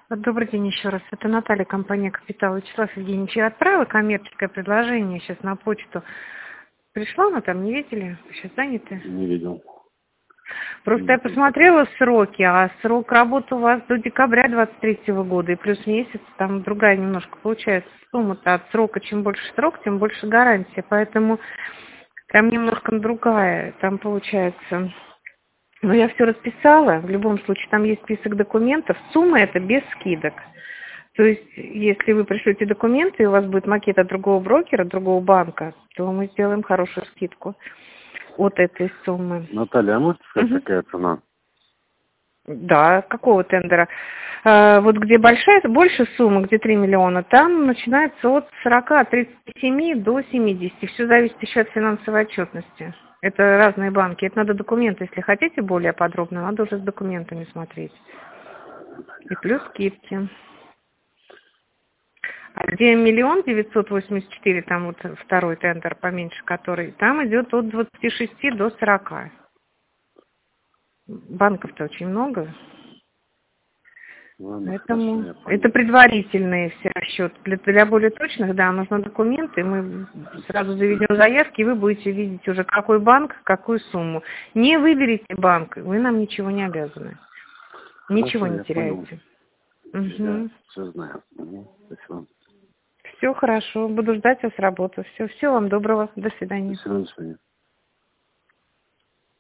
Добрый день еще раз. Это Наталья, компания «Капитал». Вячеслав Евгеньевич, я отправила коммерческое предложение сейчас на почту. Пришло оно там, не видели? Сейчас заняты? Не видел. Просто я посмотрела сроки, а срок работы у вас до декабря 23 года, и плюс месяц, там другая немножко получается сумма-то от срока. Чем больше срок, тем больше гарантия. Поэтому там немножко другая, там получается... Но я все расписала, в любом случае там есть список документов, сумма это без скидок. То есть, если вы пришлете документы, и у вас будет макет от другого брокера, другого банка, то мы сделаем хорошую скидку от этой суммы. Наталья, а можете сказать, какая цена? Да, какого тендера? Вот где больше сумма, где 3 миллиона, там начинается от 37 до 70. Все зависит еще от финансовой отчетности. Это разные банки. Это надо документы, если хотите более подробно, надо уже с документами смотреть. И плюс скидки. А где 1 984 000, там вот второй тендер поменьше, который, там идет от 26 до 40. Банков-то очень много. Ладно, Поэтому хорошо, я понял. это предварительные все расчеты. Для более точных, да, нужны документы. Мы сразу заведем заявки, и вы будете видеть уже какой банк, какую сумму. Не выберите банк, вы нам ничего не обязаны. Ничего Хорошо, не я понял. теряете. Я Угу. все знаю. Спасибо. Все хорошо, буду ждать вас работы. Все, всего вам доброго, до свидания. До свидания.